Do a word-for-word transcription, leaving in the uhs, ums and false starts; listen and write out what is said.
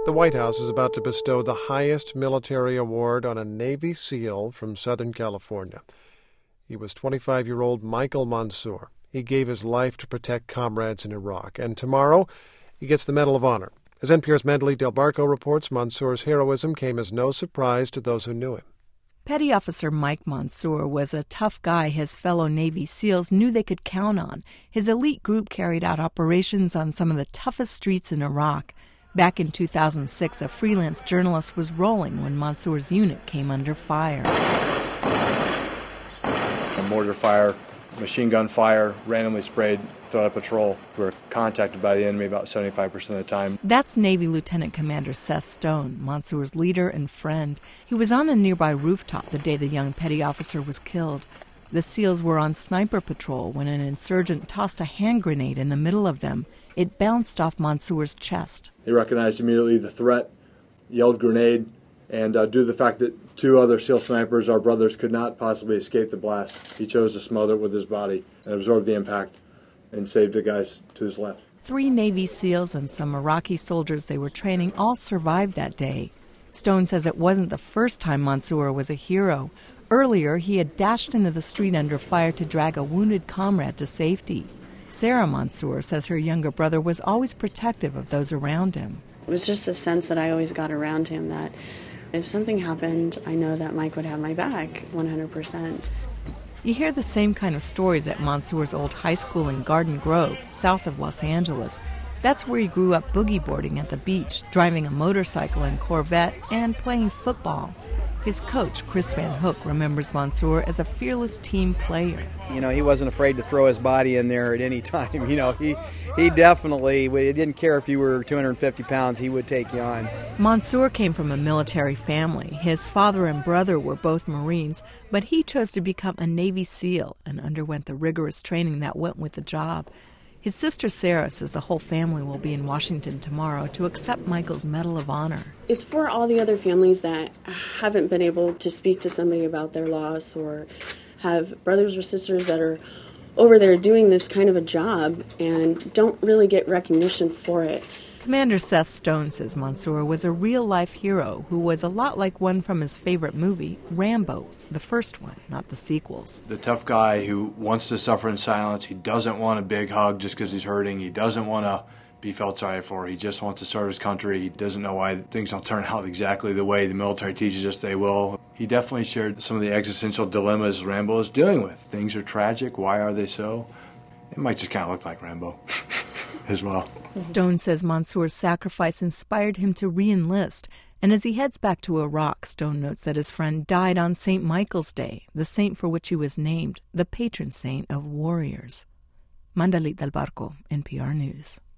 The White House is about to bestow the highest military award on a Navy SEAL from Southern California. He was twenty-five-year-old Michael Monsoor. He gave his life to protect comrades in Iraq, and tomorrow he gets the Medal of Honor. As N P R's Mandalit Del Barco reports, Monsoor's heroism came as no surprise to those who knew him. Petty Officer Mike Monsoor was a tough guy his fellow Navy SEALs knew they could count on. His elite group carried out operations on some of the toughest streets in Iraq. Back in two thousand six, a freelance journalist was rolling when Monsoor's unit came under fire. A mortar fire, machine gun fire, randomly sprayed throughout a patrol. We were contacted by the enemy about seventy-five percent of the time. That's Navy Lieutenant Commander Seth Stone, Monsoor's leader and friend. He was on a nearby rooftop the day the young petty officer was killed. The SEALs were on sniper patrol when an insurgent tossed a hand grenade in the middle of them. It bounced off Monsoor's chest. He recognized immediately the threat, yelled grenade, and uh, due to the fact that two other SEAL snipers, our brothers, could not possibly escape the blast, he chose to smother it with his body and absorb the impact and save the guys to his left. Three Navy SEALs and some Iraqi soldiers they were training all survived that day. Stone says it wasn't the first time Monsoor was a hero. Earlier, he had dashed into the street under fire to drag a wounded comrade to safety. Sarah Monsoor says her younger brother was always protective of those around him. It was just a sense that I always got around him that if something happened, I know that Mike would have my back one hundred percent. You hear the same kind of stories at Monsoor's old high school in Garden Grove, south of Los Angeles. That's where he grew up boogie boarding at the beach, driving a motorcycle and Corvette, and playing football. His coach, Chris Van Hook, remembers Monsoor as a fearless team player. You know, he wasn't afraid to throw his body in there at any time. You know, he he definitely, he didn't care if you were two hundred fifty pounds, he would take you on. Monsoor came from a military family. His father and brother were both Marines, but he chose to become a Navy SEAL and underwent the rigorous training that went with the job. His sister Sarah says the whole family will be in Washington tomorrow to accept Michael's Medal of Honor. It's for all the other families that haven't been able to speak to somebody about their loss or have brothers or sisters that are over there doing this kind of a job and don't really get recognition for it. Commander Seth Stone says Monsoor was a real-life hero who was a lot like one from his favorite movie, Rambo, the first one, not the sequels. The tough guy who wants to suffer in silence. He doesn't want a big hug just because he's hurting. He doesn't want to be felt sorry for. He just wants to serve his country. He doesn't know why things don't turn out exactly the way the military teaches us they will. He definitely shared some of the existential dilemmas Rambo is dealing with. Things are tragic. Why are they so? It might just kind of look like Rambo as well. Stone says Monsoor's sacrifice inspired him to re-enlist, and as he heads back to Iraq, Stone notes that his friend died on Saint Michael's Day, the saint for which he was named, the patron saint of warriors. Mandalit Del Barco, N P R News.